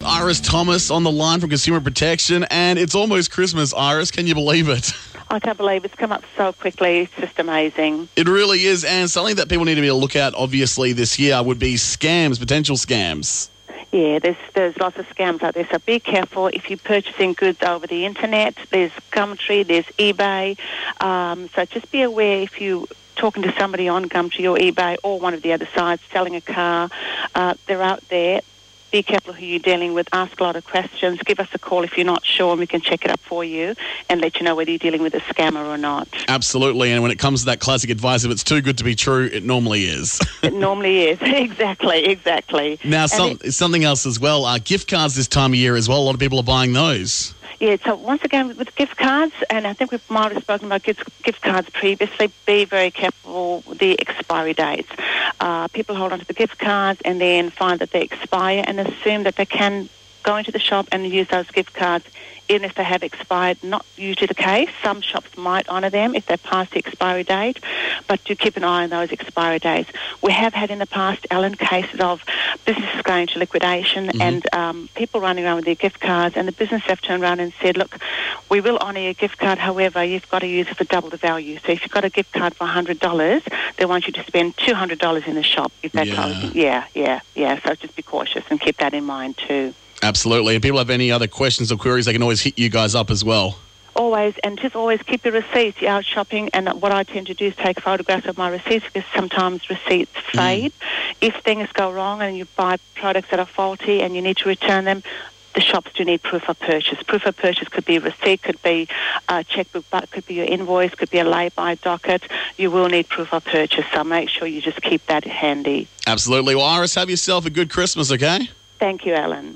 Iris Thomas on the line from Consumer Protection, and it's almost Christmas, Iris. Can you believe it? I can't believe it's come up so quickly. It's just amazing. It really is, and something that people need to be able to look at, obviously, this year would be scams, potential scams. Yeah, there's lots of scams out there, so be careful. If you're purchasing goods over the internet, there's Gumtree, there's eBay, so just be aware if you're talking to somebody on Gumtree or eBay or one of the other sites selling a car, they're out there. Be careful who you're dealing with. Ask a lot of questions. Give us a call if you're not sure, and we can check it up for you and let you know whether you're dealing with a scammer or not. Absolutely, and when it comes to that classic advice, if it's too good to be true, it normally is. It normally is. Exactly. Now, something else as well, gift cards this time of year as well. A lot of people are buying those. Yeah, so once again, with gift cards, and I think we might have spoken about gift cards previously, be very careful with the expiry dates. People hold on to the gift cards and then find that they expire and assume that they can go into the shop and use those gift cards even if they have expired. Not usually the case. Some shops might honour them if they're past the expiry date, but do keep an eye on those expiry dates. We have had in the past, Alan, cases of businesses going to liquidation and people running around with their gift cards, and the business have turned around and said, look, we will honour your gift card, however, you've got to use it for double the value. So if you've got a gift card for $100, they want you to spend $200 in the shop. If that yeah. So just be cautious and keep that in mind too. Absolutely. If people have any other questions or queries, they can always hit you guys up as well. Always, and just always keep your receipts. You're out shopping, and what I tend to do is take photographs of my receipts because sometimes receipts fade. If things go wrong and you buy products that are faulty and you need to return them, the shops do need proof of purchase. Proof of purchase could be a receipt, could be a checkbook, but could be your invoice, could be a lay-by docket. You will need proof of purchase, so make sure you just keep that handy. Absolutely. Well, Iris, have yourself a good Christmas, okay? Thank you, Alan.